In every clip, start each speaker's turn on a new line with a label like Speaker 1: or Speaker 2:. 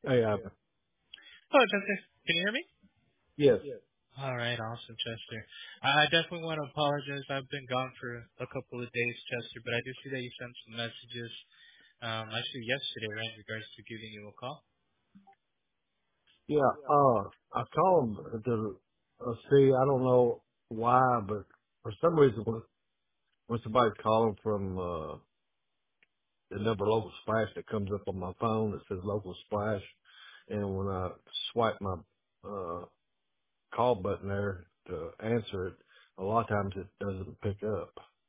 Speaker 1: Hey,
Speaker 2: Hello, Chester. Can you hear me?
Speaker 1: yes.
Speaker 2: All right, awesome, Chester. I definitely want to apologize. I've been gone for a couple of days, Chester, but I do see that you sent some messages, actually yesterday, right, in regards to giving you a call.
Speaker 1: Yeah, I called them to see, I don't know why, but for some reason when somebody's calling from, the number local splash that comes up on my phone that says local splash, and when I swipe my, call button there to answer it, a lot of times it doesn't pick up.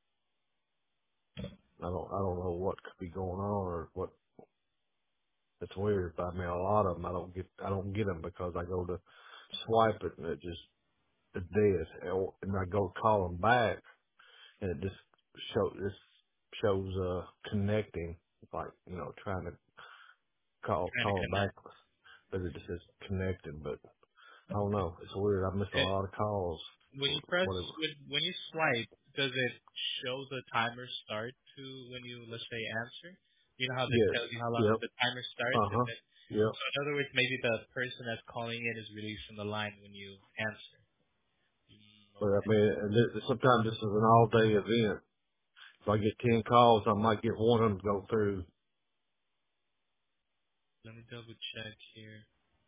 Speaker 1: I don't know what could be going on or what. It's weird. I mean, a lot of them I don't get them because I go to swipe it and it just the dead, and I go call them back, and it just shows connecting, like trying to
Speaker 2: Trying to
Speaker 1: call them back,
Speaker 2: connect.
Speaker 1: but it just says connected. But I don't know, it's weird. I miss a
Speaker 2: Okay.
Speaker 1: lot of calls
Speaker 2: When
Speaker 1: for
Speaker 2: you press,
Speaker 1: whatever.
Speaker 2: when you swipe, does it show the timer start to when you, let's say, answer? You know how it
Speaker 1: Yes.
Speaker 2: tells you how long
Speaker 1: Yep.
Speaker 2: the timer starts,
Speaker 1: Uh
Speaker 2: and
Speaker 1: huh.
Speaker 2: then,
Speaker 1: Yep.
Speaker 2: so in other words, maybe the person that's calling in is releasing the line when you answer.
Speaker 1: But I
Speaker 2: Okay.
Speaker 1: mean, sometimes this is an all day event. If I get 10 calls, I might get one of them go through.
Speaker 2: Let me double check here.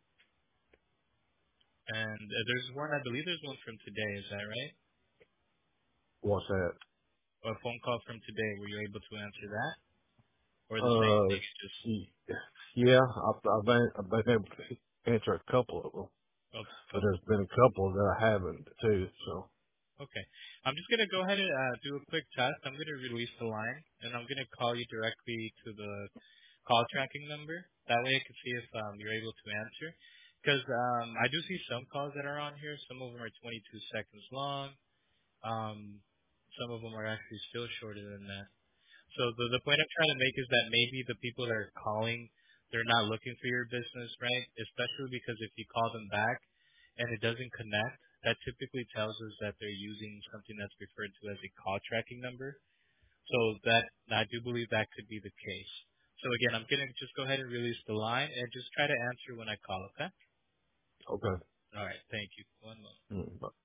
Speaker 2: And there's one, I believe there's one from today, is that right?
Speaker 1: What's that?
Speaker 2: Or a phone call from today. Were you able to answer that? Or the same
Speaker 1: Uh,
Speaker 2: thing, just,
Speaker 1: yeah, I've been able to answer a couple of them,
Speaker 2: oh,
Speaker 1: but
Speaker 2: couple.
Speaker 1: there's been a couple that I haven't too. So
Speaker 2: Okay. I'm just going to go ahead and do a quick test. I'm going to release the line, and I'm going to call you directly to the call tracking number. That way I can see if you're able to answer. Because I do see some calls that are on here. Some of them are 22 seconds long. Some of them are actually still shorter than that. So the point I'm trying to make is that maybe the people that are calling, they're not looking for your business, right? Especially because if you call them back and it doesn't connect, that typically tells us that they're using something that's referred to as a call tracking number. So that I do believe that could be the case. So again, I'm gonna just go ahead and release the line and just try to answer when I call, okay?
Speaker 1: okay.
Speaker 2: All right, thank you. One moment.
Speaker 1: Mm.